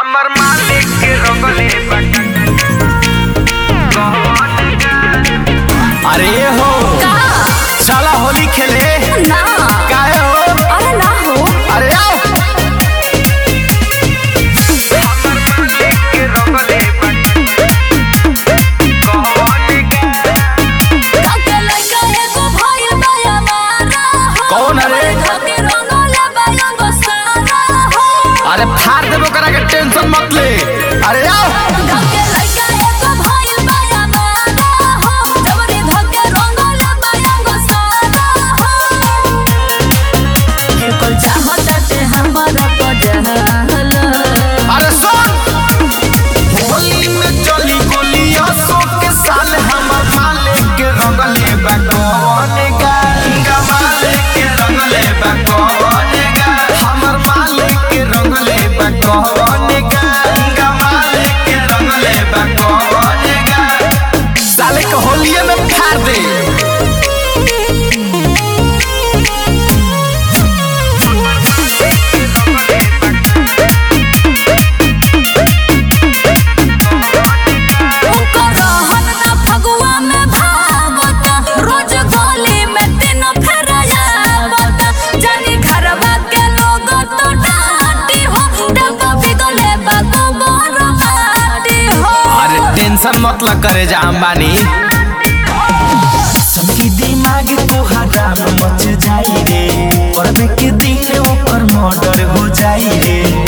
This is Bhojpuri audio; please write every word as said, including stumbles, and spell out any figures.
हमर मालिक के रंगले अरे हो चला होली खेले ना काहे हो अरे ना हो अरे आओ कौन अरे अरे फाड़ देबो करा के टेंशन मत ले अरे आओ अरे सुन होली में चली गोली असो के साल हमर मालिक के रंगले बा कौन गाएगा मालिक के रंगले बा कौन गा हमर मालिक के रंगले बा कौन गाएगा मालिक के रंगले बा कौन गा साले के होलिये में फाड़ दे टेंशन मत लग करे जा अंबानी सबकी दिमाग तो हराम मच जाई रे पर्व के दिन ऊपर मर्डर हो जाई रे